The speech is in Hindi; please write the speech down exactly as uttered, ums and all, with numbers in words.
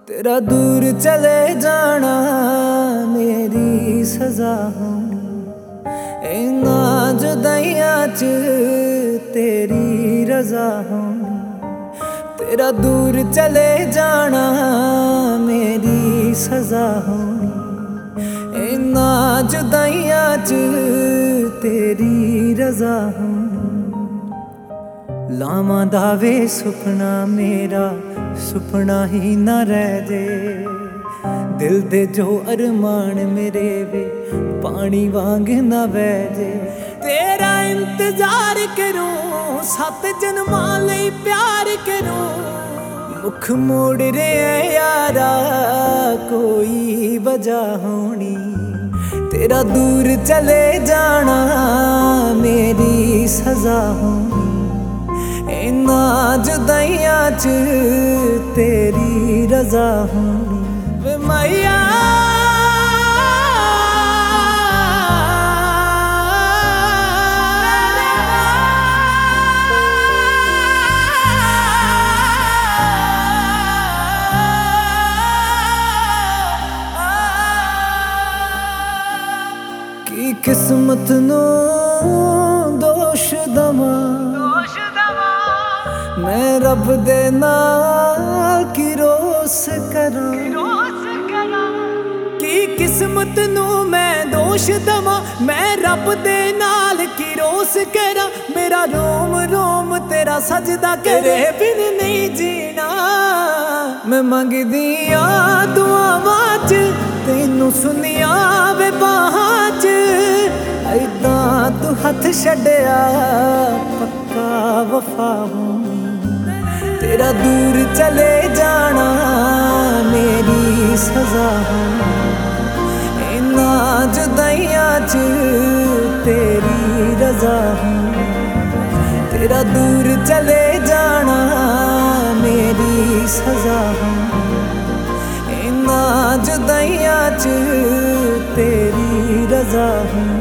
तेरा दूर चले जाना मेरी सजा होनी, इन्ना जुदाइयां च तेरी रजा होनी। तेरा दूर चले जाना मेरी सजा होनी, इन्ना जुदाइयां च तेरी रजा होनी। लावां दावे सुपना मेरा सुपना ही ना रह जे, दिल दे जो अरमान मेरे वे पानी वांग ना बह जे। तेरा इंतजार करूं सत जन्मां लई प्यार करूं, मुख मोड़ रे यारा कोई वजह होनी। तेरा दूर चले जाना मेरी सजा होनी, इन्ना जुदाइयां च तेरी रजा होनी। वे मैया की किस्मत नो दोष दमा, मैं रब दे नाल की रोस करा। की किस्मत नू मैं दोष दवा, मैं रब दे नाल की रोस करा। मेरा रोम रोम तेरा सजदा करे बिन नहीं जीना, मैं मंगदी आ दुआवां च तेनू सुनिया वे बाहां च। ऐदां तू हथ छड्डिया पक्का वफा होनी। तेरा दूर चले जाना मेरी सजा होनी, इन्ना जुदाइयां च तेरी रजा होनी। तेरा दूर चले जाना मेरी सजा होनी, इन्ना जुदाइयां च तेरी रजा होनी।